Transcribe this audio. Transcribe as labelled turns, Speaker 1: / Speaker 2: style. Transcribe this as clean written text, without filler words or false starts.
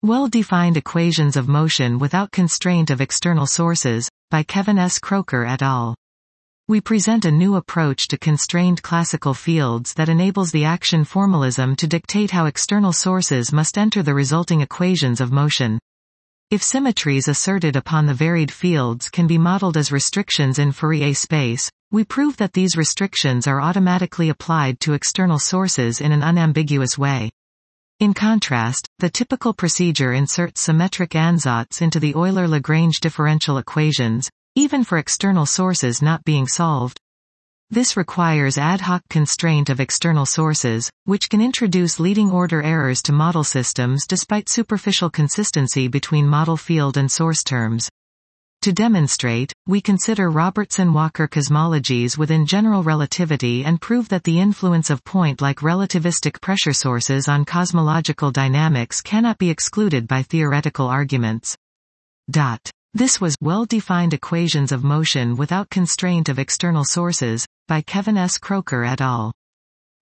Speaker 1: Well-defined equations of motion without constraint of external sources, by Kevin S. Croker et al. We present a new approach to constrained classical fields that enables the action formalism to dictate how external sources must enter the resulting equations of motion. If symmetries asserted upon the varied fields can be modeled as restrictions in Fourier space, we prove that these restrictions are automatically applied to external sources in an unambiguous way. In contrast, the typical procedure inserts symmetric ansatz into the Euler-Lagrange differential equations, even for external sources not being solved. This requires ad hoc constraint of external sources, which can introduce leading-order errors to model systems despite superficial consistency between model field and source terms. To demonstrate, we consider Robertson-Walker cosmologies within general relativity and prove that the influence of point-like relativistic pressure sources on cosmological dynamics cannot be excluded by theoretical arguments. This was Well-Defined Equations of Motion Without Constraint of External Sources, by Kevin S. Croker et al.